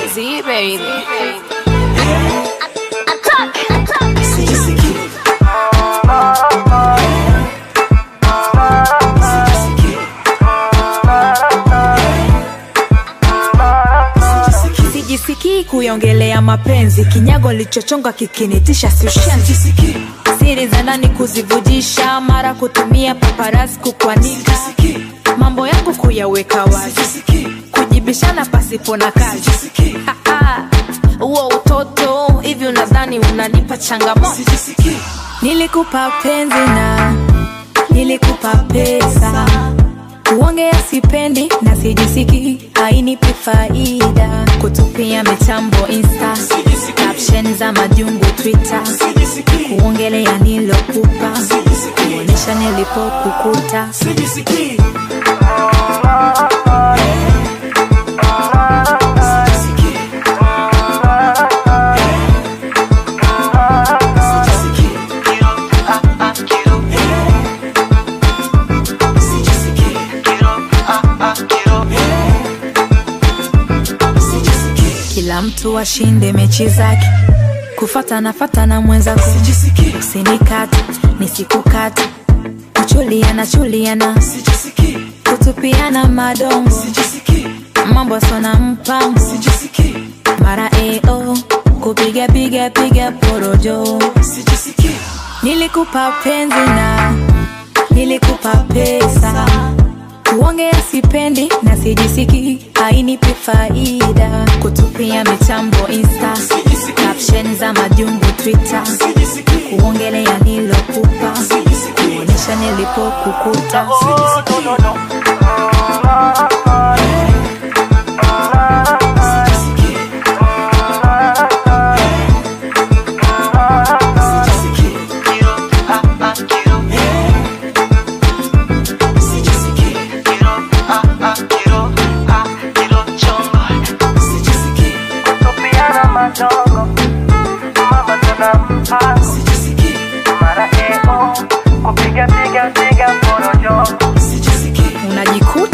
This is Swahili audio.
Z baby. Sijisikii kuiongelea mapenzi, kinyago lichochonga kikinitisha sushenzi. Siri za ndani kuzivujisha, mara kutumia paparazzi kukwanika. Mambo yangu kuyaweka wazi, kujibishana pasipo na kazi. Uo utoto, hivi unadhani unanipa changamoto? Nilikupa penzi na nilikupa pesa, kuongea sipendi na sijisiki, hainipi faida. Kutupia mitambo Insta, caption za majungu Twitter, kuongelea nilokupa, kuonesha nilipokukuta. Kila mtu ashinde mechi zake, kufatana mwenzako. Usinikate, nisikukate, kuchuliana, kutupiana madongo, mambo sona mpango, mara kupiga porojo. Nilikupa penzi na nilikupa pesa, kuongea sipendi na sijisiki, hainipi faida. Kutupia mitambo Insta, caption za majungu Twitter, kuongelea nilokupa, kuonesha nilipokukuta. Unajikuta